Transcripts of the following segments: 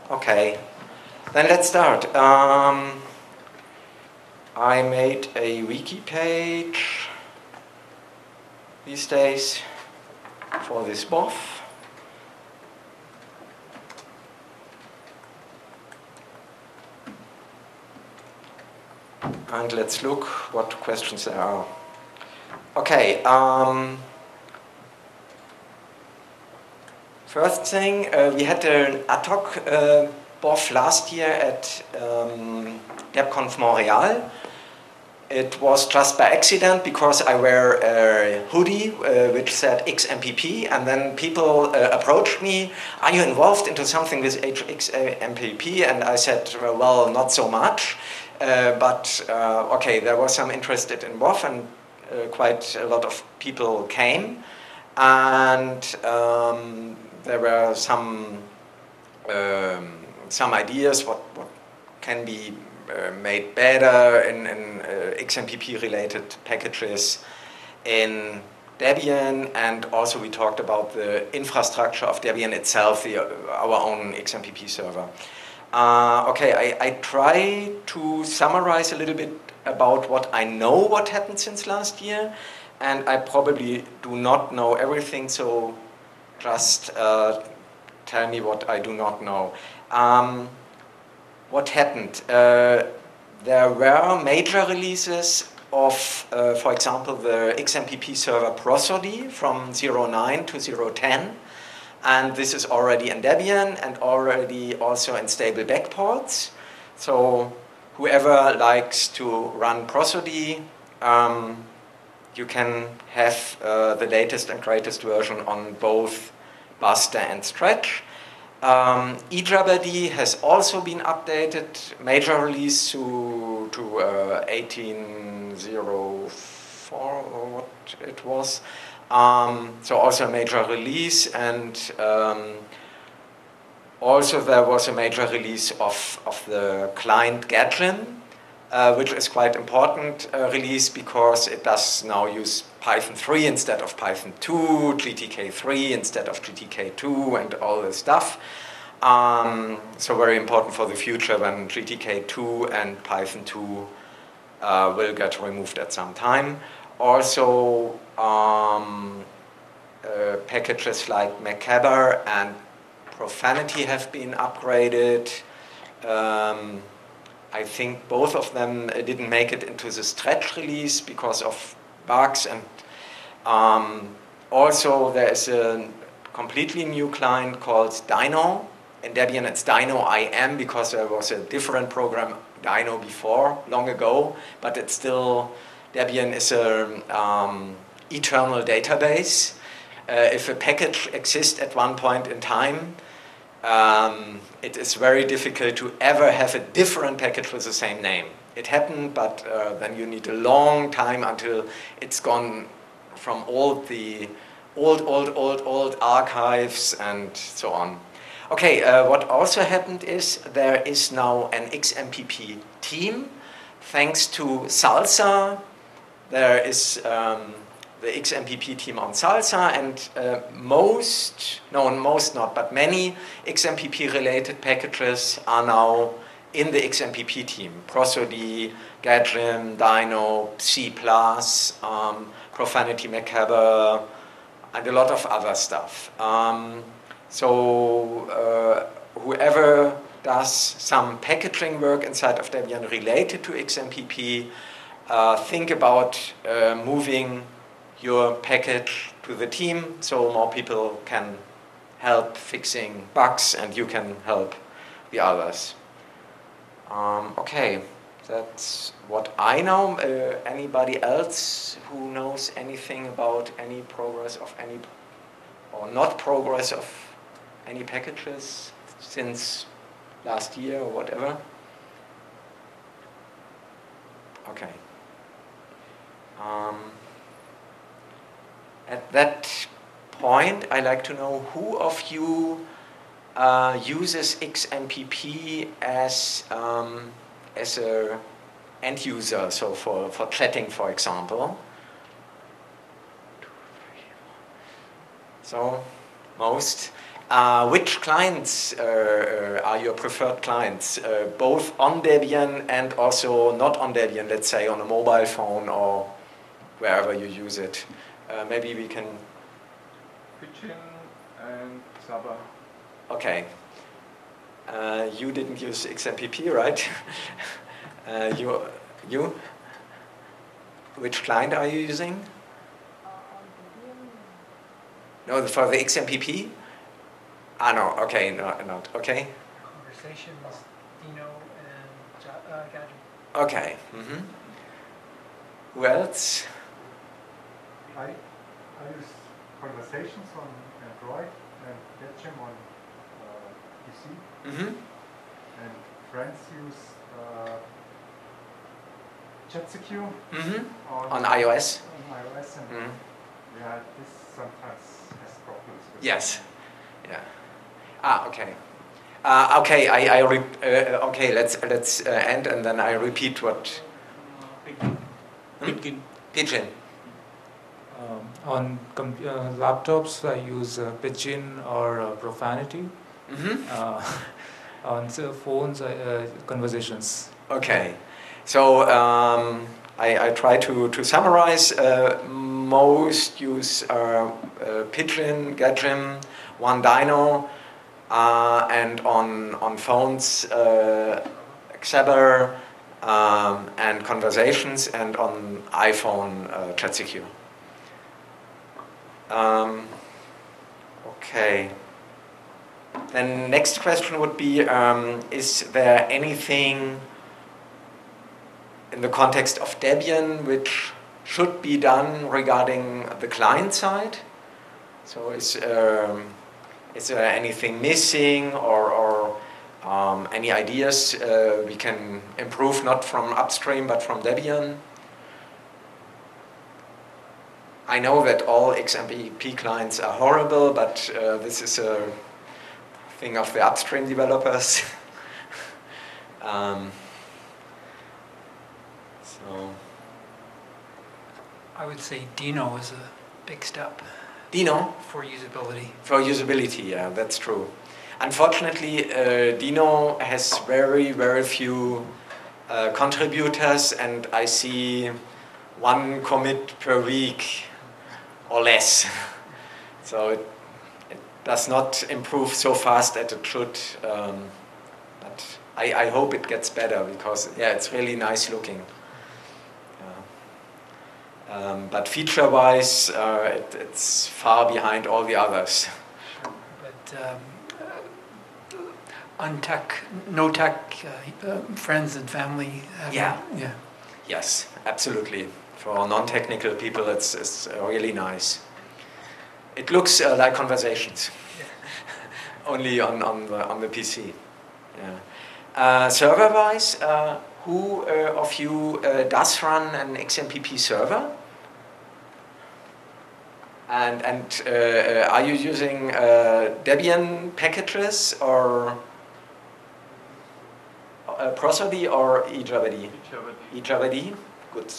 Okay, then let's start. I made a wiki page these days for this BOF. And let's look what questions there are. Okay, first thing, we had an ad hoc BOF last year at DebConf Montreal. It was just by accident because I wear a hoodie which said XMPP, and then people approached me, are you involved into something with XMPP? And I said, well, not so much, but okay, there was some interest in BOF, and quite a lot of people came, and there were some ideas what can be made better in XMPP-related packages in Debian, and also we talked about the infrastructure of Debian itself, our own XMPP server. Okay, I try to summarize a little bit about what I know what happened since last year, and I probably do not know everything, so just tell me what I do not know. What happened? There were major releases of, for example, the XMPP server Prosody from 0.9 to 0.10, and this is already in Debian and already also in stable backports. So whoever likes to run Prosody, you can have the latest and greatest version on both Buster and Stretch. eJabberD has also been updated, major release to 18.04 or what it was. So also a major release, and also there was a major release of the client Gatling, which is quite important release because it does now use Python 3 instead of Python 2, GTK 3 instead of GTK 2, and all this stuff. So very important for the future when GTK 2 and Python 2 will get removed at some time. Also, packages like Macabre and Profanity have been upgraded. I think both of them didn't make it into the Stretch release because of bugs, and also there is a completely new client called Dino. In Debian it's Dino IM because there was a different program Dino before, long ago, but it's still, Debian is an eternal database. If a package exists at one point in time, it is very difficult to ever have a different package with the same name. It happened, but then you need a long time until it's gone from all the old archives and so on. Okay, what also happened is there is now an XMPP team. Thanks to Salsa, there is the XMPP team on Salsa, and many XMPP-related packages are now in the XMPP team. Prosody, Gadrim, Dino, C++, Profanity, Macabre, and a lot of other stuff. So whoever does some packaging work inside of Debian related to XMPP, think about moving your package to the team so more people can help fixing bugs and you can help the others. Okay, that's what I know. Anybody else who knows anything about any progress of any, or not progress of any packages since last year or whatever? Okay. At that point, I'd like to know who of you uses XMPP as a end user, so for chatting, for example. So most. Which clients are your preferred clients, both on Debian and also not on Debian, let's say on a mobile phone or wherever you use it? Maybe we can... Pidgin and Xaba. Okay. You didn't use XMPP, right? You? Which client are you using? No, for the XMPP? Ah, no, okay, no, not, okay. Conversations, Dino, and Gadget. Okay. Mm-hmm. Who else? I use Conversations on Android and Gadget on PC. Mm-hmm. And friends use ChatSecure Mm-hmm. on iOS. On iOS, and yeah, this sometimes has problems with Yes. Yeah. Ah, okay. Okay. Okay. Let's end, and then I repeat what. Pidgin. Pidgin. On laptops, I use Pidgin or Profanity. Mm-hmm. On phones, Conversations. Okay. So I try to summarize. Most use Pidgin, Gadget, OneDino, and on phones, Xabber, and Conversations, and on iPhone, ChatSecure. Okay. Then next question would be, is there anything in the context of Debian which should be done regarding the client side? So is there anything missing, or any ideas we can improve, not from upstream but from Debian? I know that all XMPP clients are horrible, but this is a thing of the upstream developers. So I would say Dino is a big step Dino? for usability. For usability, yeah, that's true. Unfortunately, Dino has very, very few contributors, and I see one commit per week or less. So it does not improve so fast as it should. But I hope it gets better, because yeah, it's really nice looking. But feature-wise, it's far behind all the others. But no tech friends and family. Yeah. Yeah. Yes, absolutely. For non-technical people, it's really nice. It looks like Conversations, only on the PC. Yeah. Server-wise, who of you does run an XMPP server? And are you using Debian packages or Prosody or eJabber? eJabber. Good,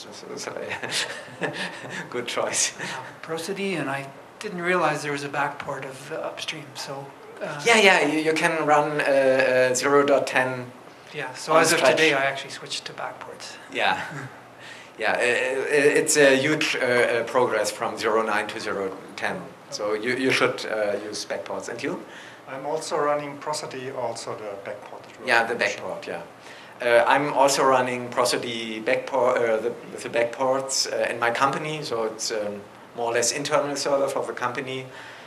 good choice. Prosody, and I didn't realize there was a backport of upstream. So yeah, you can run 0.10. Yeah, so as of today, I actually switched to backports. Yeah. Yeah, it's a huge progress from 0.9 to 0.10. So you should use backports. And you? I'm also running Prosody, also the backport. Yeah, the backport, yeah. I'm also running Prosody backport, the backports in my company, so it's more or less internal server for the company.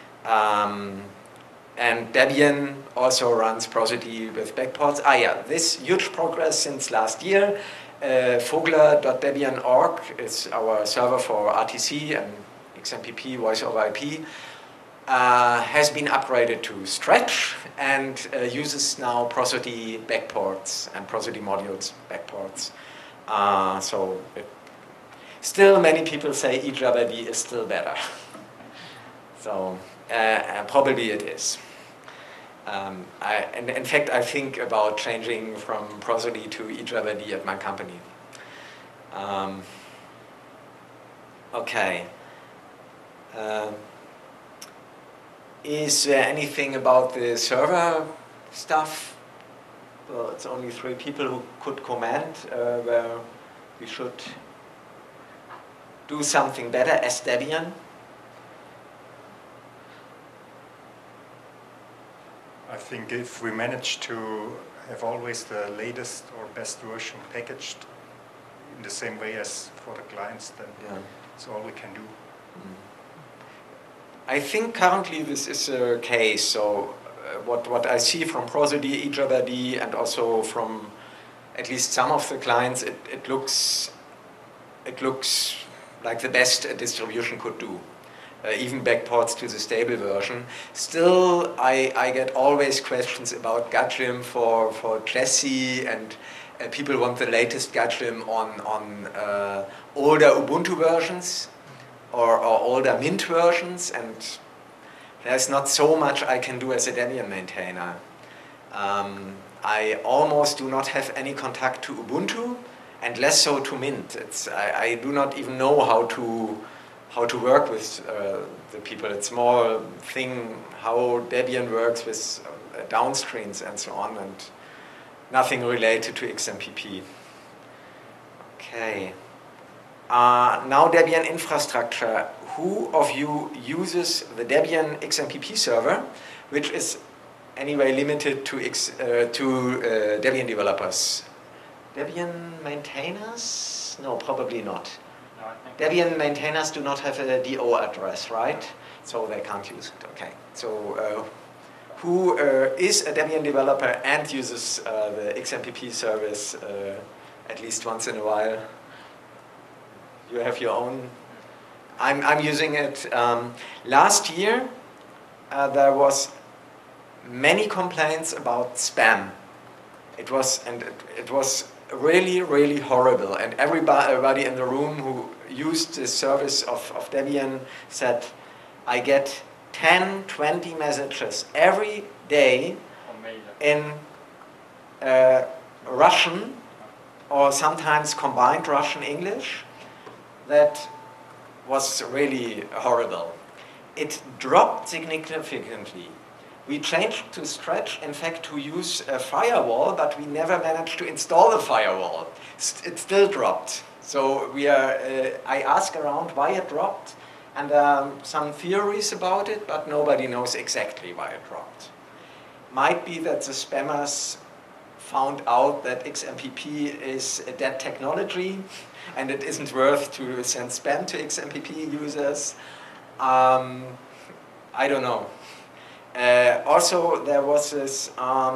And Debian also runs Prosody with backports. Ah yeah, this huge progress since last year. Vogler.debian.org is our server for RTC and XMPP, voice over IP, has been upgraded to Stretch and uses now Prosody backports and Prosody modules backports. Still many people say eJabber is still better. So probably it is. In fact, I think about changing from Prosody to eJabber at my company. Okay. Is there anything about the server stuff? Well, it's only 3 people who could comment where we should do something better as Debian. I think if we manage to have always the latest or best version packaged in the same way as for the clients, then it's all we can do. I think currently this is a case. So what I see from Prosody, eJabberD, and also from at least some of the clients, it looks like the best a distribution could do. Even backports to the stable version. Still, I get always questions about Gudgim for Jessie, and people want the latest Gudgim on older Ubuntu versions or older Mint versions, and there's not so much I can do as a Debian maintainer. I almost do not have any contact to Ubuntu, and less so to Mint. I do not even know how to work with the people. It's more a thing how Debian works with downstreams and so on, and nothing related to XMPP. Okay. Now Debian infrastructure. Who of you uses the Debian XMPP server, which is anyway limited to Debian developers? Debian maintainers? No, probably not. No, I think Debian maintainers do not have a DO address, right? So they can't use it. Okay. So who is a Debian developer and uses the XMPP service at least once in a while? You have your own. I'm using it. Last year there was many complaints about spam. It was really horrible, and everybody in the room who used the service of Debian said, I get 10-20 messages every day in Russian or sometimes combined Russian-English. That was really horrible. It dropped significantly. We changed to Stretch, in fact, to use a firewall, but we never managed to install the firewall. It still dropped. So I asked around why it dropped, and some theories about it, but nobody knows exactly why it dropped. Might be that the spammers found out that XMPP is a dead technology, and it isn't worth to send spam to XMPP users. I don't know. Also, there was this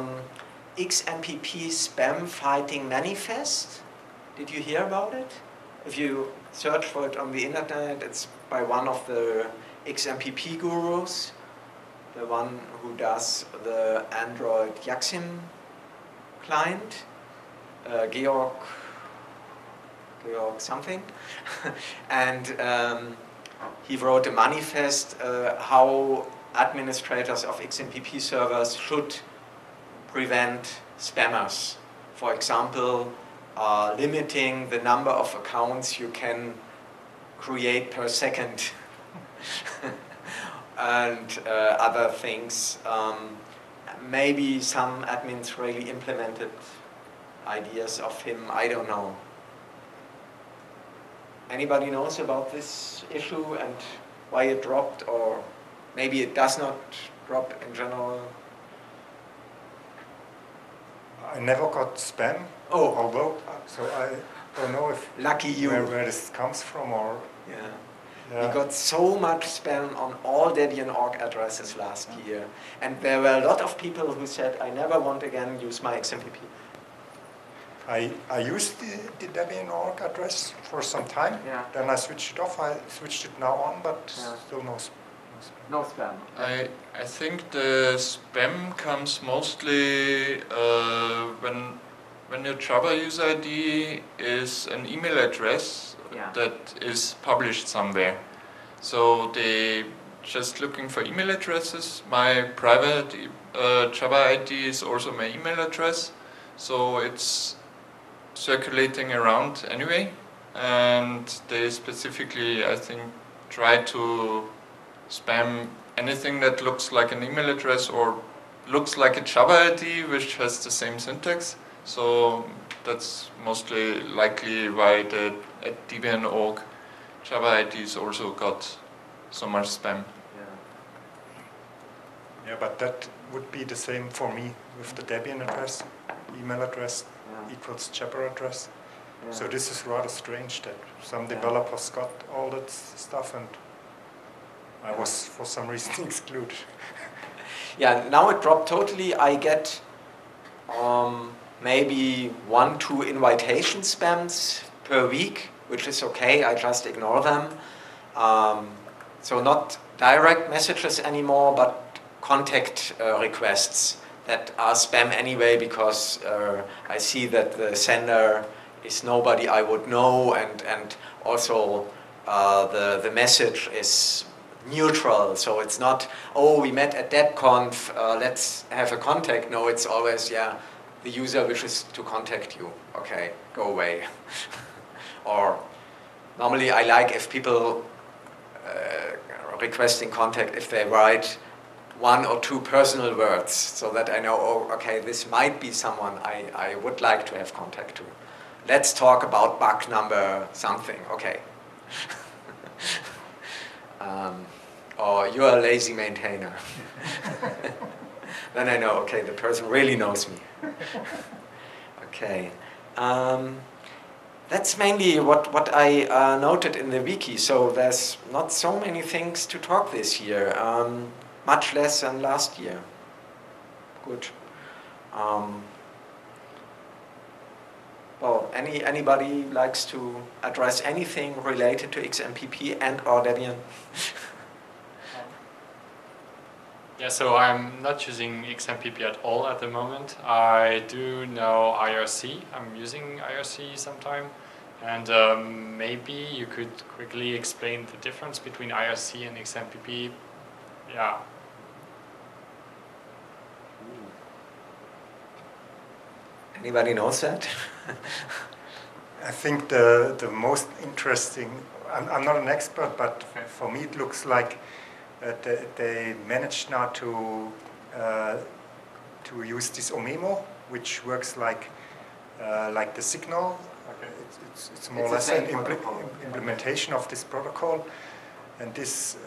XMPP spam fighting manifest. Did you hear about it? If you search for it on the internet, it's by one of the XMPP gurus, the one who does the Android Yaxim client, Georg something. And he wrote a manifest how administrators of XMPP servers should prevent spammers. For example, limiting the number of accounts you can create per second and other things. Maybe some admins really implemented ideas of him, I don't know. Anybody knows about this issue and why it dropped, or maybe it does not drop in general? I never got spam. Oh. Although, so I don't know if Lucky you. where this comes from, or Yeah. We got so much spam on all Debian org addresses last year, and there were a lot of people who said, I never want again use my XMPP. I used the Debian org address for some time. Yeah. Then I switched it off. I switched it now on, but Yeah. still no spam. No spam. I think the spam comes mostly when your Java user ID is an email address Yeah. that is published somewhere. So they just looking for email addresses. My private Java ID is also my email address, so it's circulating around anyway. And they specifically, I think, try to spam anything that looks like an email address or looks like a Java ID which has the same syntax. So that's mostly likely why the at Debian.org Java IDs also got so much spam. Yeah, but that would be the same for me with the Debian address, email address equals Jabber address. So this is rather strange that some developers got all that stuff and I was for some reason excluded. Yeah, now it dropped totally. I get maybe 1-2 invitation spams per week, which is okay. I just ignore them. So not direct messages anymore, but contact requests that are spam anyway because I see that the sender is nobody I would know, and also the message is neutral, so it's not, oh, we met at DebConf, let's have a contact. No, it's always, yeah, the user wishes to contact you. Okay, go away. Or normally I like if people requesting contact, if they write 1 or 2 personal words, so that I know, oh, okay, this might be someone I would like to have contact to. Let's talk about bug number something, okay. Or you're a lazy maintainer. Then I know, okay, the person really knows me. Okay. That's mainly what I noted in the wiki, so there's not so many things to talk this year. Much less than last year. Good. Well, anybody likes to address anything related to XMPP and or Debian? Yeah, so I'm not using XMPP at all at the moment. I do know IRC. I'm using IRC sometime. And maybe you could quickly explain the difference between IRC and XMPP. Yeah. Anybody knows that? I think the most interesting, I'm not an expert, but for me it looks like they managed now to use this Omemo, which works like the Signal. Okay. It's more or less an implementation of this protocol, and this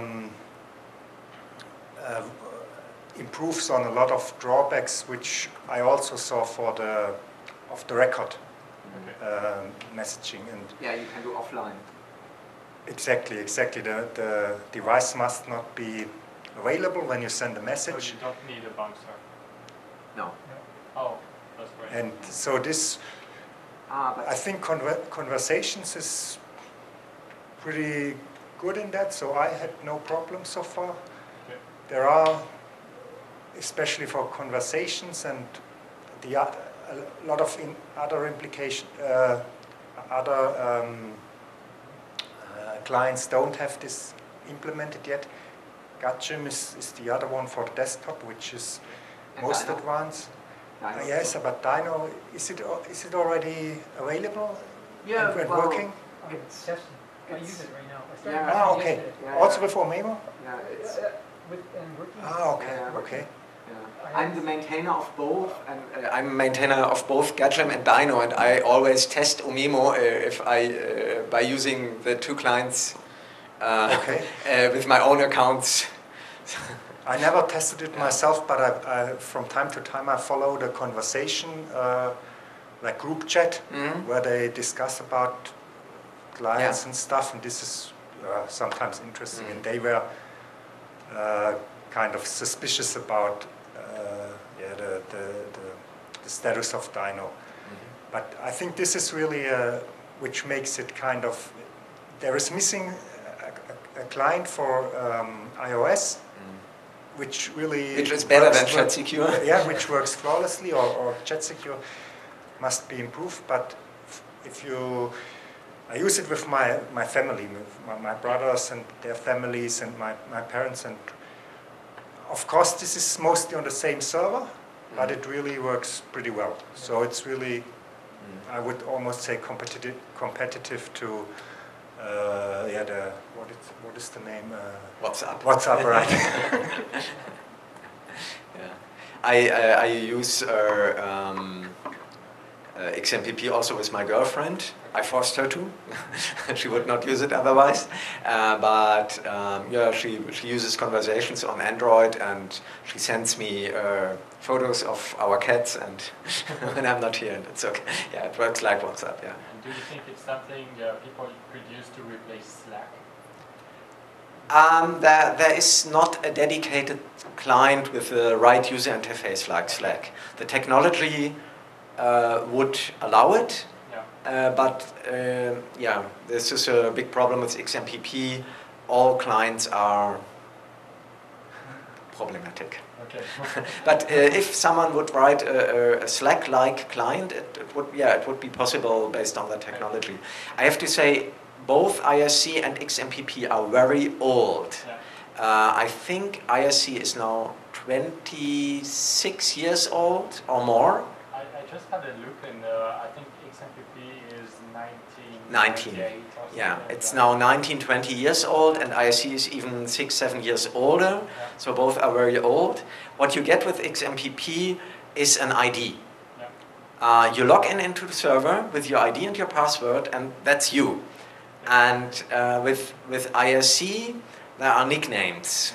improves on a lot of drawbacks, which I also saw for the off the record messaging. And yeah, you can do offline. Exactly. The device must not be available when you send a message. So you don't need a bouncer. No. Oh, that's great. And so this, I think conversations is pretty good in that, so I had no problem so far. Okay. There are, especially for conversations and a lot of other implications, clients don't have this implemented yet. Gatchem is the other one for desktop, which is And most Dino? advanced. Dino? Yes, but Dino, is it already available and well, working? It's testing. I use it right now. I started Yeah. using it Okay. yesterday. Yeah, Also yeah. with Omemo? Yeah, it's, And working. Okay, Yeah, okay. yeah. I'm the maintainer of both, and I'm a maintainer of both Gatchem and Dino, and I always test Omemo by using the 2 clients Okay. with my own accounts. I never tested it myself, but I from time to time I follow the conversation, like group chat, where they discuss about clients and stuff, and this is sometimes interesting. And they were kind of suspicious about the status of Dino. But I think this is really which makes it kind of, there is missing a client for iOS, which is better than works- ChatSecure. Yeah, which works flawlessly, or ChatSecure must be improved. But I use it with my family, with my brothers and their families, and my parents, and of course this is mostly on the same server, but it really works pretty well. So it's really, I would almost say competitive to Yeah, what is the name? WhatsApp. WhatsApp, right? Yeah. I use XMPP also with my girlfriend. I forced her to. She would not use it otherwise. Yeah, she uses conversations on Android, and she sends me photos of our cats, and when I'm not here, and it's okay. Yeah, it works like WhatsApp. Yeah. And do you think it's something people could use to replace Slack? There is not a dedicated client with the right user interface like Slack. The technology would allow it, yeah, this is a big problem with XMPP. All clients are problematic. Okay. But if someone would write a Slack-like client, it would be possible based on the technology. I have to say, both IRC and XMPP are very old. Yeah. I think IRC is now 26 years old or more. I just had a look, and I think XMPP is 19. 1998 or something. Yeah, like it's that. now 19, 20 years old, and IRC is even 6, 7 years older. Yeah. So both are very old. What you get with XMPP is an ID. Yeah. You log in into the server with your ID and your password, and that's you. And with IRC, there are nicknames. Yeah.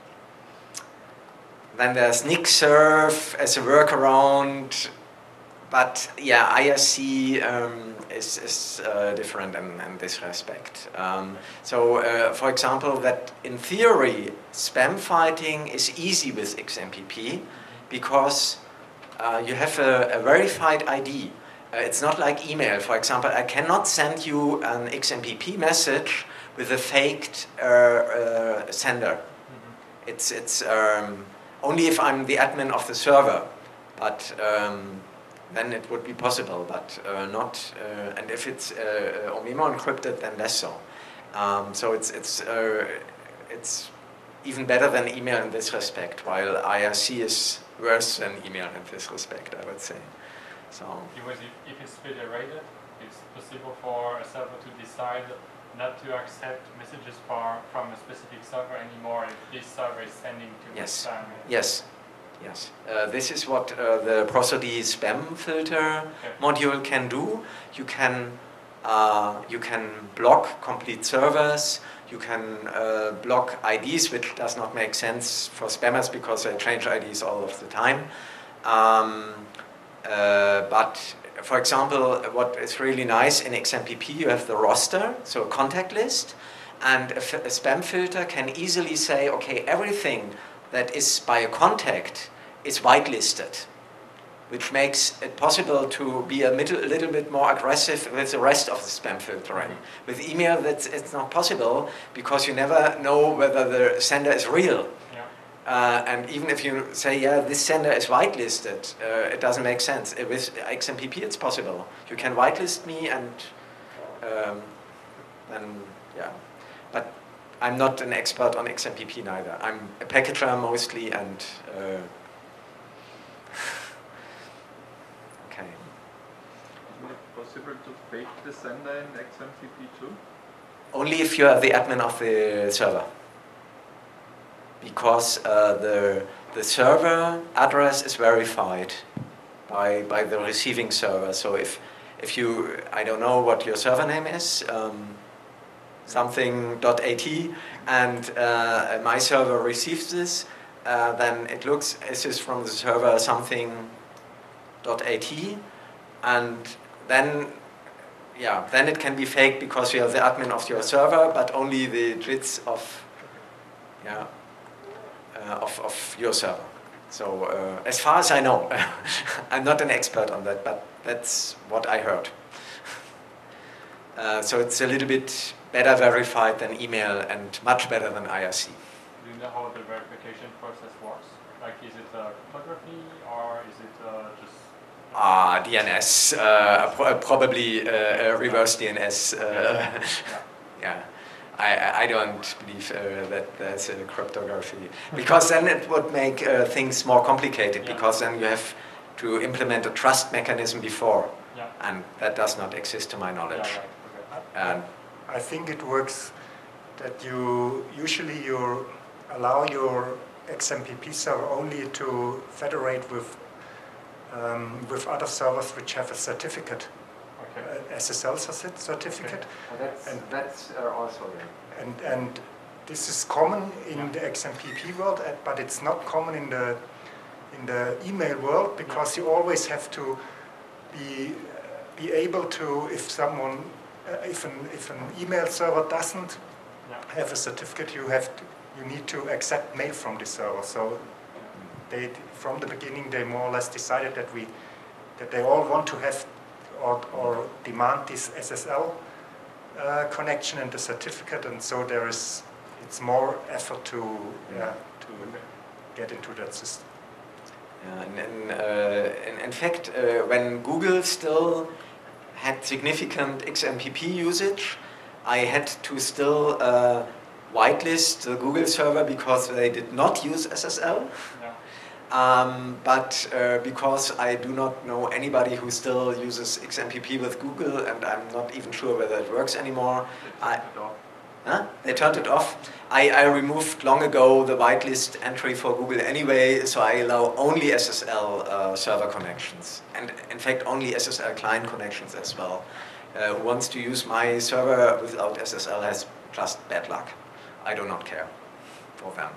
Then there's NickServe as a workaround, but yeah, IRC is different in this respect. For example, that in theory, spam fighting is easy with XMPP because you have a verified ID. It's not like email. For example, I cannot send you an XMPP message with a faked sender. Mm-hmm. It's only if I'm the admin of the server, but then it would be possible, but not. And if it's OMIMO encrypted, then less so. So it's even better than email in this respect, while IRC is worse than email in this respect, I would say. So. Because if it's federated, it's possible for a server to decide not to accept messages from a specific server anymore if this server is sending too much spam. Yes. Yes. This is what the Prosody spam filter module can do. You can block complete servers. You can block IDs, which does not make sense for spammers because they change IDs all of the time. But for example, what is really nice in XMPP, you have the roster, so a contact list, and a spam filter can easily say, okay, everything that is by a contact is whitelisted, which makes it possible to be a little bit more aggressive with the rest of the spam filtering. With email, it's not possible because you never know whether the sender is real. And even if you say, yeah, this sender is whitelisted, it doesn't make sense. With XMPP, it's possible. You can whitelist me, and then, yeah. But I'm not an expert on XMPP neither. I'm a packager mostly, and okay. Isn't it possible to fake the sender in XMPP too? Only if you are the admin of the server. Because the server address is verified by the receiving server. So if you, I don't know what your server name is, something.at, and my server receives this, then it looks, this is from the server something.at, and then, yeah, then it can be faked because you are the admin of your server, but only the JITs of, yeah, of your server. So as far as I know, I'm not an expert on that, but that's what I heard. So it's a little bit better verified than email and much better than IRC. Do you know how the verification process works? Like, is it cryptography or is it just... DNS, probably reverse DNS. Yeah. I don't believe that there's a cryptography, because then it would make things more complicated, because then you have to implement a trust mechanism before, and that does not exist to my knowledge. Yeah, right. Okay. And I think it works that you allow your XMPP server only to federate with other servers which have a certificate, SSL certificate. That's also there. And this is common in the XMPP world, but it's not common in the email world, because you always have to be able to, if an email server doesn't have a certificate, you need to accept mail from the server. So from the beginning they more or less decided that they all want to have or demand this SSL connection and the certificate, and so it's more effort to get into that system. In fact, when Google still had significant XMPP usage, I had to still whitelist the Google server because they did not use SSL. But because I do not know anybody who still uses XMPP with Google, and I'm not even sure whether it works anymore. They turned it off. I removed long ago the whitelist entry for Google anyway, so I allow only SSL server connections, and in fact only SSL client connections as well. Who wants to use my server without SSL has just bad luck. I do not care for them.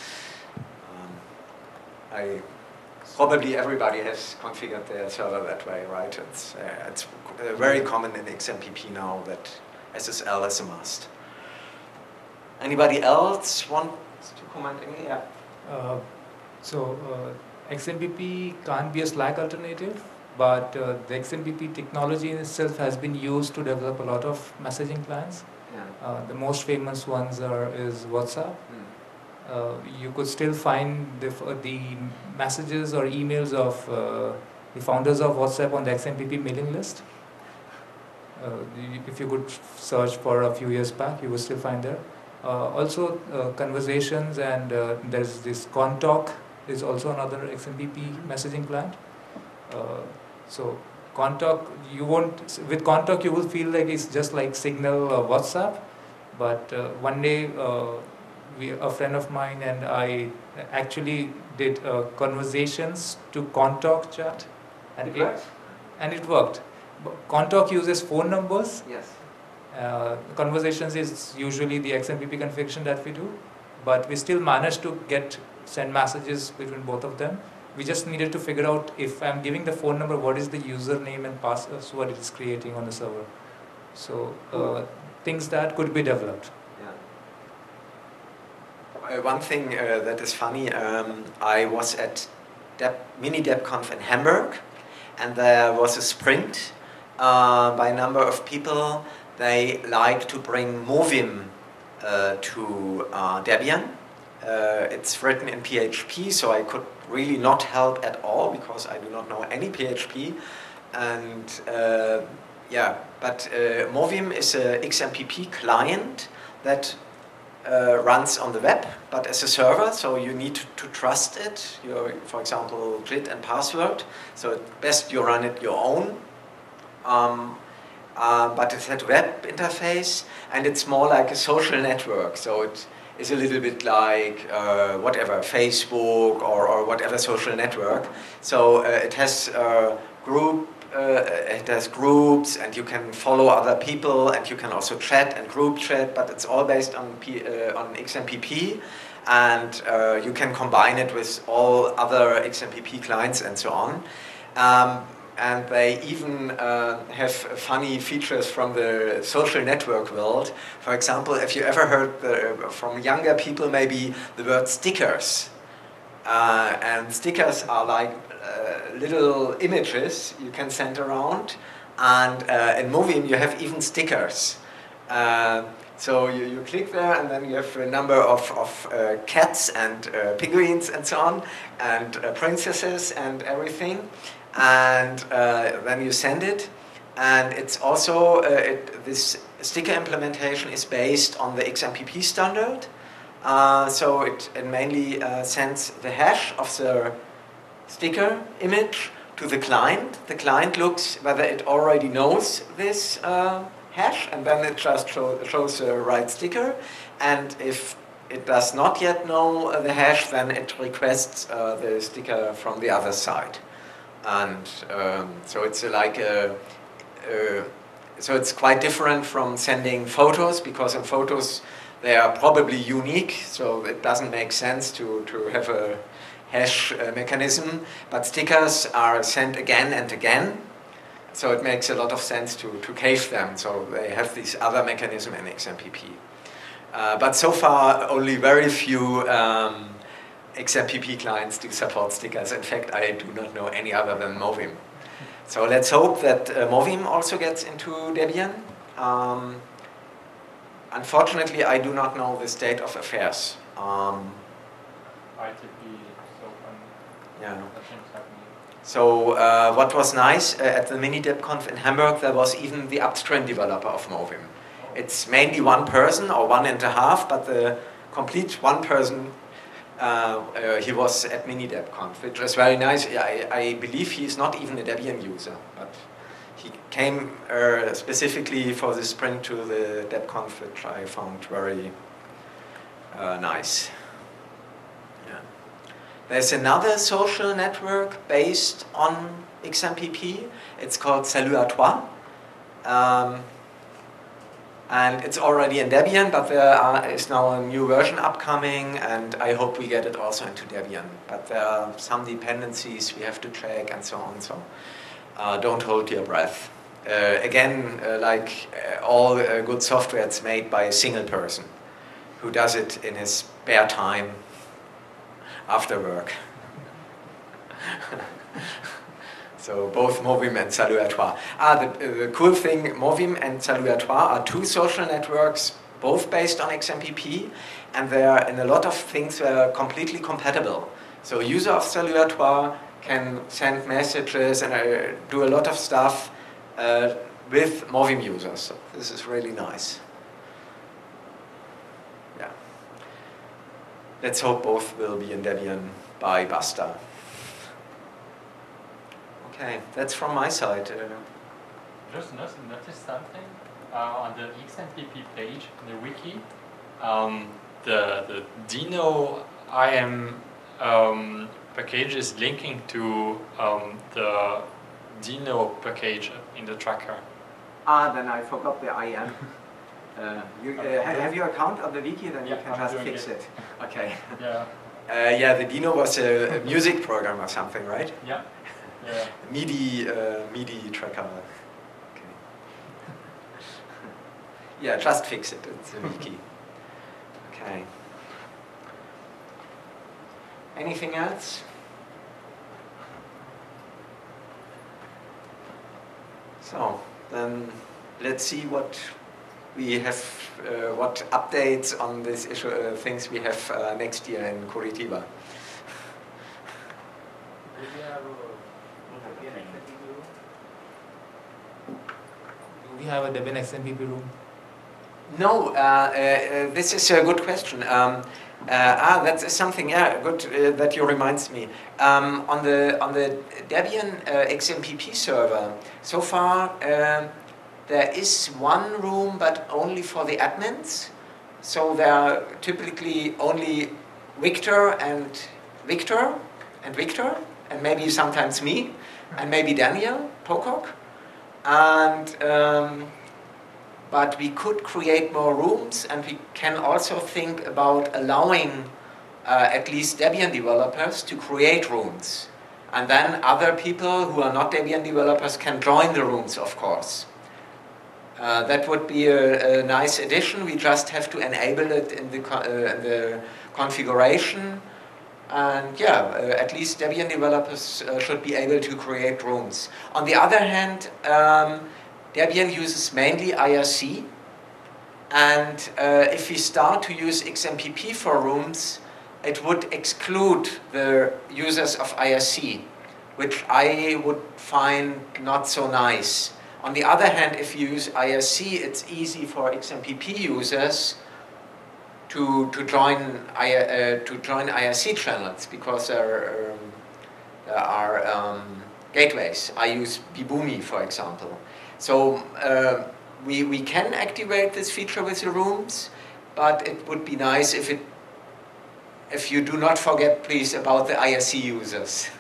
Probably everybody has configured their server that way, right? It's very common in XMPP now that SSL is a must. Anybody else want to comment? Yeah. XMPP can't be a Slack alternative, but the XMPP technology in itself has been used to develop a lot of messaging clients. Yeah. The most famous ones is WhatsApp. You could still find the messages or emails of the founders of WhatsApp on the XMPP mailing list. If you could search for a few years back, you would still find there. Also, conversations, and there's this Contalk is also another XMPP messaging client. So Contalk, with Contalk you will feel like it's just like Signal or WhatsApp, but one day a friend of mine and I actually did conversations to Contalk chat, and it worked. Contalk uses phone numbers. Yes. Conversations is usually the XMPP configuration that we do, but we still managed to send messages between both of them. We just needed to figure out, if I'm giving the phone number, what is the username and password it is creating on the server. So things that could be developed. One thing that is funny, I was at Mini DebConf in Hamburg, and there was a sprint by a number of people. They like to bring Movim to Debian. It's written in PHP, so I could really not help at all because I do not know any PHP. And but Movim is a XMPP client that runs on the web, but as a server, so you need to trust it. For example, git and password. So it's best you run it your own. But it had web interface, and it's more like a social network. So it is a little bit like whatever, Facebook or whatever social network. So it has it has groups, and you can follow other people, and you can also chat and group chat. But it's all based on XMPP, and you can combine it with all other XMPP clients and so on. And they even have funny features from the social network world. For example, if you ever heard from younger people maybe the word stickers. And stickers are like little images you can send around. And in Movim you have even stickers. So you click there, and then you have a number of cats and penguins and so on, and princesses and everything. And then you send it, and it's also this sticker implementation is based on the XMPP standard. So it mainly sends the hash of the sticker image to the client. The client looks whether it already knows this hash, and then it just shows the right sticker. And if it does not yet know the hash, then it requests the sticker from the other side. And so it's like so it's quite different from sending photos, because in photos they are probably unique, so it doesn't make sense to have a hash mechanism. But stickers are sent again and again, so it makes a lot of sense to cache them. So they have this other mechanism in XMPP. But so far, only very few XMPP clients do support stickers. In fact, I do not know any other than Movim. So let's hope that Movim also gets into Debian. Unfortunately, I do not know the state of affairs. ITP is open. Yeah. Nothing's happening. So what was nice, at the Mini-DebConf in Hamburg, there was even the upstream developer of Movim. It's mainly one person or 1.5, but the complete one person, he was at Mini-DebConf, which was very nice. I believe he is not even a Debian user, but he came specifically for the sprint to the DebConf, which I found very nice. Yeah. There's another social network based on XMPP. It's called Salut à Toi. And it's already in Debian, but there is now a new version upcoming, and I hope we get it also into Debian. But there are some dependencies we have to check and so on, so don't hold your breath. Again, like all good software, it's made by a single person who does it in his spare time after work. So both Movim and Salut à Toi. The cool thing, Movim and Salut à Toi are two social networks, both based on XMPP, and they are in a lot of things they are completely compatible. So a user of Salut à Toi can send messages and do a lot of stuff with Movim users. So this is really nice. Yeah. Let's hope both will be in Debian by Basta. Okay, that's from my side. Just noticed something on the XMPP page in the wiki. The Dino IM package is linking to the Dino package in the tracker. Then I forgot the IM. Have you account on the wiki? Then Yeah, you can I'm just doing fix it. it. Okay. Yeah. Yeah, the Dino was a music program or something, right? Yeah. Yeah. MIDI tracker. Okay. Yeah, just fix it. It's a wiki. Okay. Anything else? So then, let's see what we have, what updates on this issue, things we have next year in Curitiba. Do we have a Debian XMPP room? No, this is a good question. That's something. Yeah, good that you reminds me. On the Debian XMPP server, so far there is one room, but only for the admins. So there are typically only Victor, and maybe sometimes me, and maybe Daniel Pocock. And but we could create more rooms, and we can also think about allowing at least Debian developers to create rooms. And then other people who are not Debian developers can join the rooms, of course. That would be a nice addition. We just have to enable it in the configuration. And yeah, at least Debian developers should be able to create rooms. On the other hand, Debian uses mainly IRC, and if we start to use XMPP for rooms, it would exclude the users of IRC, which I would find not so nice. On the other hand, if you use IRC, it's easy for XMPP users to join IRC channels, because there are gateways. I use Bibumi, for example. So we can activate this feature with the rooms, but it would be nice if you do not forget, please, about the IRC users.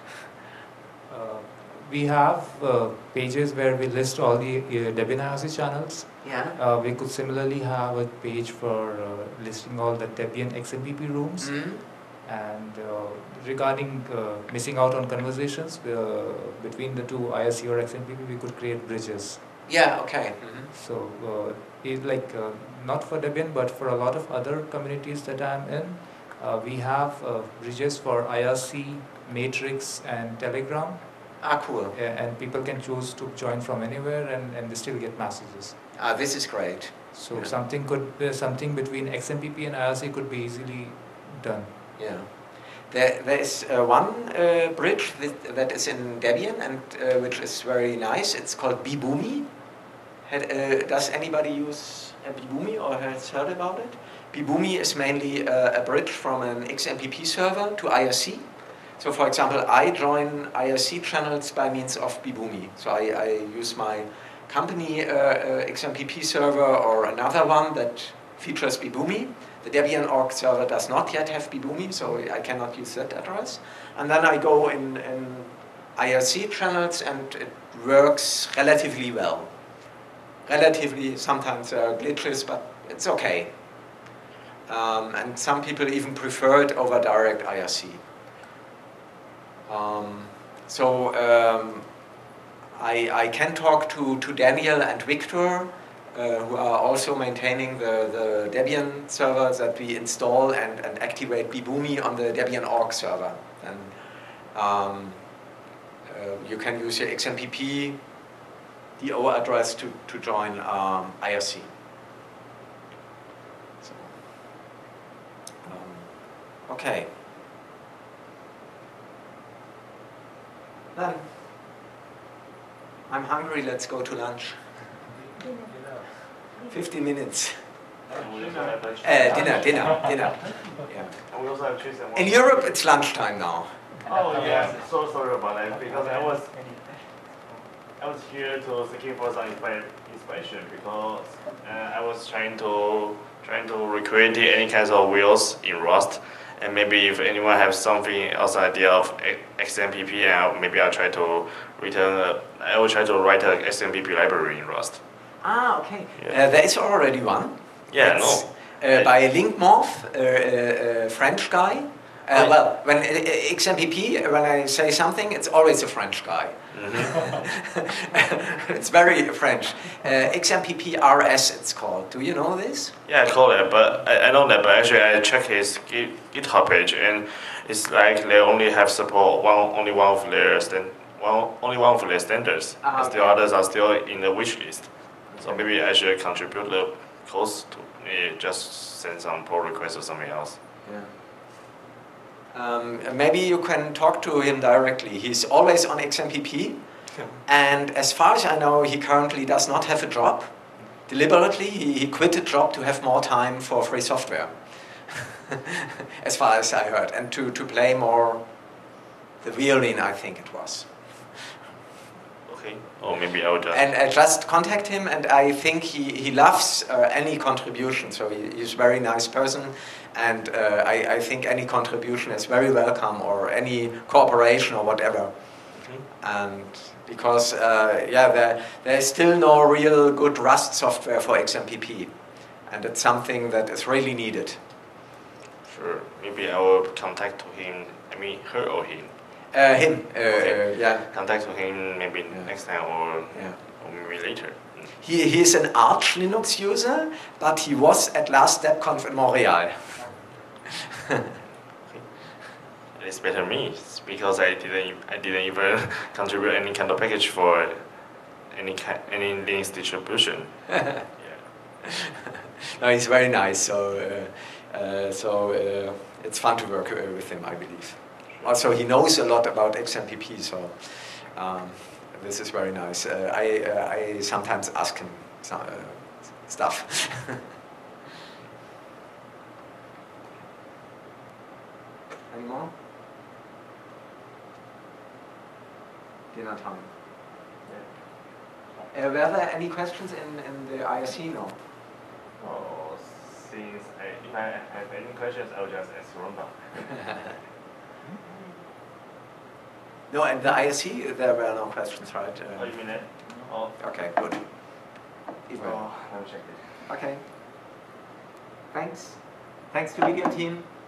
We have pages where we list all the Debian IRC channels. Yeah. We could similarly have a page for listing all the Debian XMPP rooms. And regarding missing out on conversations between the two IRC or XMPP, we could create bridges. Yeah, okay. So it's like not for Debian, but for a lot of other communities that I'm in, we have bridges for IRC, Matrix, and Telegram. Ah, cool. And people can choose to join from anywhere, and they still get messages. Ah, this is great. So Yeah. something between XMPP and IRC could be easily done. Yeah. There is one bridge that is in Debian and which is very nice. It's called Bibumi. Does anybody use Bibumi or has heard about it? Bibumi is mainly a bridge from an XMPP server to IRC. So for example, I join IRC channels by means of Bibumi. So I use my company XMPP server or another one that features Bibumi. The Debian org server does not yet have Bibumi, so I cannot use that address. And then I go in IRC channels and it works relatively well. Relatively, sometimes there are glitches, but it's okay. And some people even prefer it over direct IRC. I can talk to Daniel and Victor, who are also maintaining the Debian server that we install and activate Bibumi on the Debian org server. And you can use your XMPP DO address to join IRC. So, okay. Then, I'm hungry, let's go to lunch. 15 minutes. Dinner. Yeah. And we also have cheese and In Europe, it's lunchtime now. Oh yeah, so sorry about that because I was here to seeking for some inspiration because I was trying to recreate any kinds of wheels in Rust, and maybe if anyone has something else idea of XMPP, maybe I'll try to I will try to write an XMPP library in Rust. Ah, okay. Yeah. There is already one. Yeah, It's, no. by Linkmorph, a French guy. Well, when XMPP, when I say something, it's always a French guy. It's very French. XMPP RS, it's called. Do you know this? Yeah, I call it, but I know that. But actually, I checked his GitHub page, and it's like they only have support only one of their standards. Ah, The okay. others are still in the wish list. So maybe I should contribute the cost to just send some pull request or something else. Yeah. Maybe you can talk to him directly. He's always on XMPP, and as far as I know, he currently does not have a job. Deliberately, he quit a job to have more time for free software, as far as I heard, and to play more the violin, I think it was. Okay. Or maybe I would just. And just contact him, and I think he loves any contribution, so he's a very nice person, and I think any contribution is very welcome, or any cooperation or whatever. And because, there is still no real good Rust software for XMPP, and it's something that is really needed. Sure. Maybe I will contact to him. I mean, her or him. Him, Okay. yeah. Contact to him maybe Yeah. next time or Yeah. maybe later. He is an Arch Linux user, but he was at last DebConf in Montreal. It's better me because I didn't even contribute any kind of package for any Linux distribution. Yeah. No, he's very nice, so it's fun to work with him, I believe. Also, he knows a lot about XMPP, so this is very nice. I sometimes ask him some, stuff. Any more? Dinner time. Were there any questions in the IRC? No. Oh, since if I have any questions, I'll just ask Ronda. No, and the IRC, there were no questions, right? Oh, you mean that? Oh, Okay, good. oh, let me check it. Okay. Thanks. Thanks to Video Team.